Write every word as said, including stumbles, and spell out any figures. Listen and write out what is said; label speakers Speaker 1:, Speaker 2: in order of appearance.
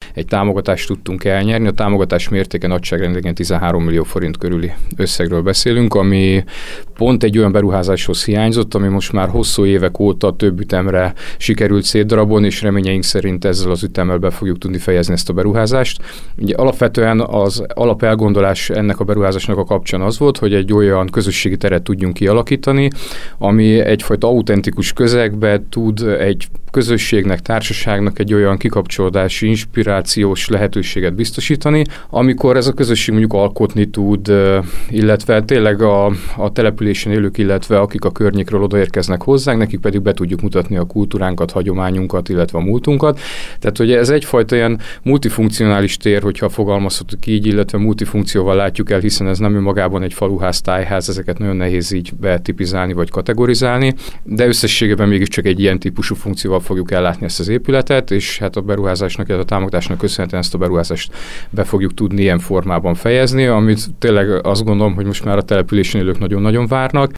Speaker 1: egy támogatást tudtunk elnyerni. A támogatás mértéke nagyságrendben tizenhárom millió forint körüli összegről beszélünk, ami pont egy olyan beruházáshoz hiányzott, ami most már hosszú évek óta több ütemre sikerült szétdarabolni, és reményeink szerint ezzel az ütemmel be fogjuk tudni fejezni ezt a beruházást. Ugye alapvetően az alapelgondolás ennek a beruházásnak a kapcsán az volt, hogy egy olyan közösségi teret tudjunk kialakítani, ami egyfajta autentikus közegbe tud egy közösségnek, társaságnak egy olyan kikapcsolódási, inspirációs lehetőséget biztosítani, amikor ez a közösség mondjuk alkotni tud, illetve tényleg a, a településen élők, illetve akik a környékről odaérkeznek hozzánk, nekik pedig be tudjuk mutatni a kultúránkat, hagyományunkat, illetve a múltunkat. Tehát, hogy ez egyfajta ilyen multifunkcionális tér, hogyha fogalmazhatok így, illetve multifunkcióval látjuk el, hiszen ez nem önmagában egy faluház, tájház, ezeket nagyon nehéz így betipizálni vagy kategorizálni, de összességében mégiscsak egy ilyen típusú funkcióval fogjuk ellátni ezt az épületet, és hát a beruházásnak, a támogatásnak köszönhetően ezt a beruházást be fogjuk tudni ilyen formában fejezni, amit tényleg azt gondolom, hogy most már a településen élők nagyon-nagyon várnak,